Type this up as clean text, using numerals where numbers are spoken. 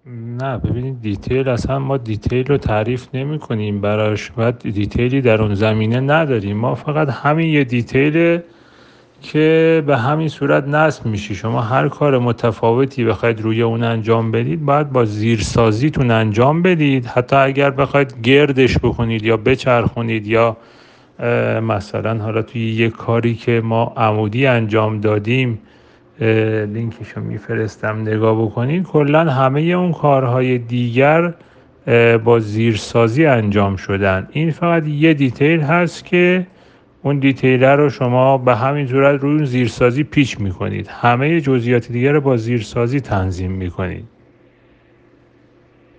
نه ببینید، دیتیل اصلا ما دیتیل رو تعریف نمی کنیم، براش باید دیتیلی در اون زمینه نداریم. ما فقط همین یه دیتیل که به همین صورت نصب میشی. شما هر کار متفاوتی بخواید روی اون انجام بدید باید با زیرسازیتون انجام بدید. حتی اگر بخواید گردش بکنید یا بچرخونید یا مثلا حالا توی یه کاری که ما عمودی انجام دادیم، لینکشو میفرستم نگاه بکنید، کلا همه اون کارهای دیگر با زیرسازی انجام شدن. این فقط یه دیتیل هست که اون دیتیله رو شما به همین صورت روی اون زیرسازی پیچ میکنید، همه جزئیات دیگر رو با زیرسازی تنظیم میکنید.